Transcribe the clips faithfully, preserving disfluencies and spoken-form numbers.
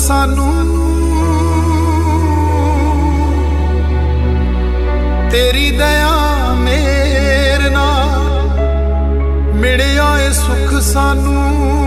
सानू तेरी दया मेरे नाल मिलिया ए सुख सानू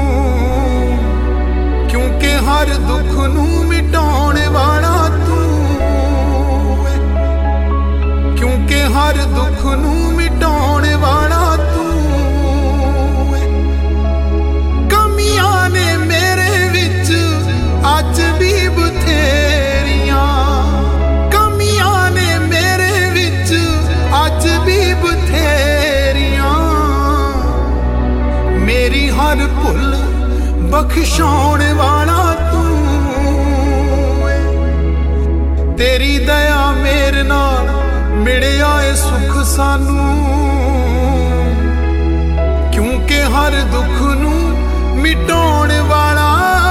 क्योंकि हर दुख नू मिटाने वाला तू है क्योंकि हर दुख नू मिटाने वाला तू है कमियां ने मेरे विच अज भी बथेरियां कमियां ने मेरे विच अज भी बथेरियां मेरी हर भुल बख्शाने वाला तू है तेरी दया मेरे नाल मिलिया ए सुख सानू क्योंकि हर दुख नू मिटाने वाला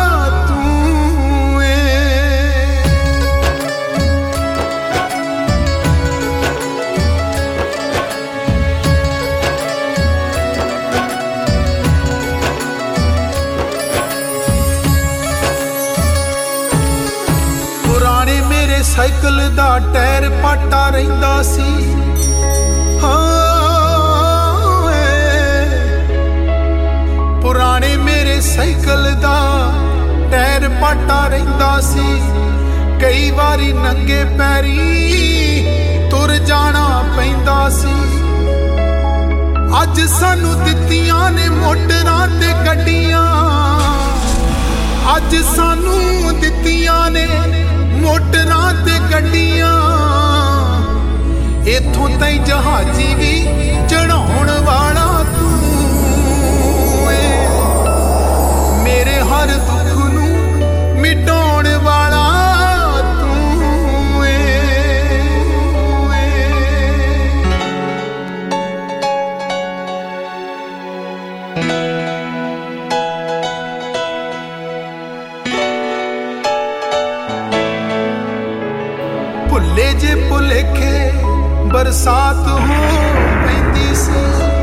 साइकिल दा टायर पाटा रहिंदा सी हाँ पुराने मेरे साइकिल दा टायर पाटा रहिंदा सी कई बारी नंगे पैरी तुर जाना पैंदा सी अज सानू दित्तियां ने मोटरां ते गड्डियां अज सानू दित्तियां ने मोटरां ते गड्डियां इथों ताई जहाजी भी चढ़ाउण वाला तू है मेरे हर दुख नू मिटाउण वाला तू है भुले जे भुलेखे बरसात हो पैंदी सी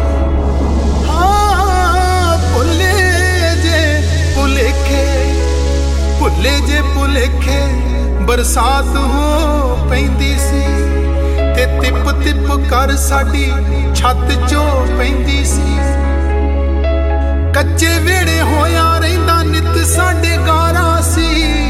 हाँ भुले जे भुलेखे भुले जे भुलेखे बरसात हो पैंदी सी ते तिप तिप कर साडी छत चो पैंदी सी कच्चे वेड़े होया रहिंदा नित साडे गारा सी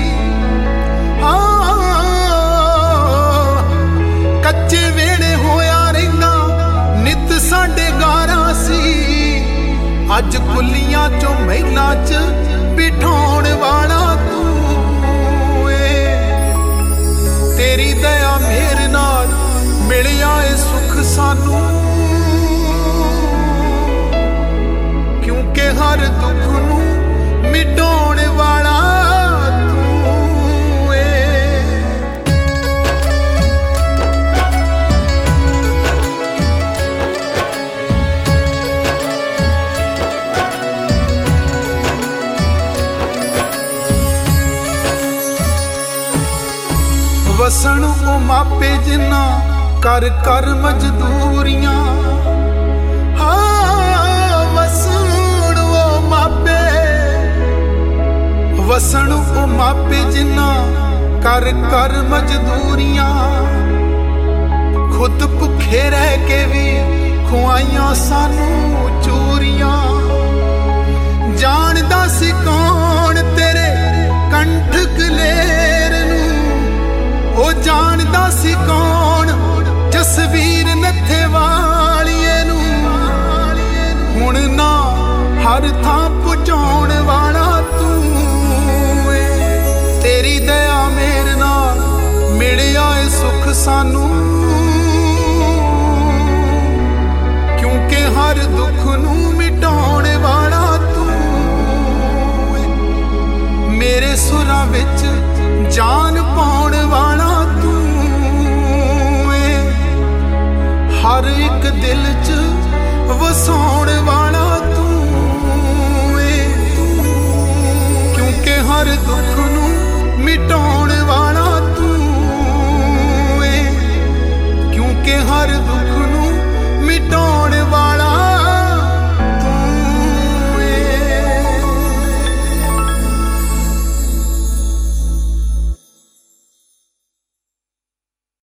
कच्चे वेड़े होया रहिंदा नित साडे गारा सी अज कुलियां चो महिला च बिठाउण वाला तू है तेरी दया मेरे नाल मिलिया ए सुख सानू क्योंकि हर दुख नू मिटाउण वाला वसन ओ मापे जिन्ना कर कर मजदूरियां हाँ वसन ओ मापे वसन ओ मापे जिन्ना कर कर मजदूरियां खुद भुखे रह के भी खुआइयां सानू चूरियां जानदा सी कौन तेरे कंठ गलेर नू ओ जानदा सी कौन जसवीर नथे वालिए नू हुण ना हर थां पहुंचाउण वाला तू है तेरी दया मेरे नाल मिलिया ए सुख सानू क्योंकि हर दुख नू मिटाउण वाला तू है मेरे सुरां विच जान पाउण वाला तू है हर एक दिल च वसाउण वाला